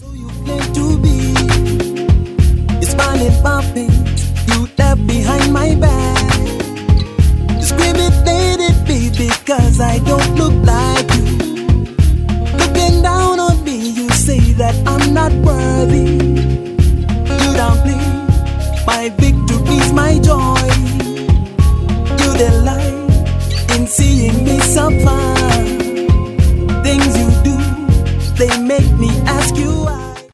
So you claim to be, you're smiling puppet, you left behind my back. Discriminated me because I don't look like you. Looking down on me, you say that I'm not worthy. You downplay my victories, my joy. You delight in seeing me suffer.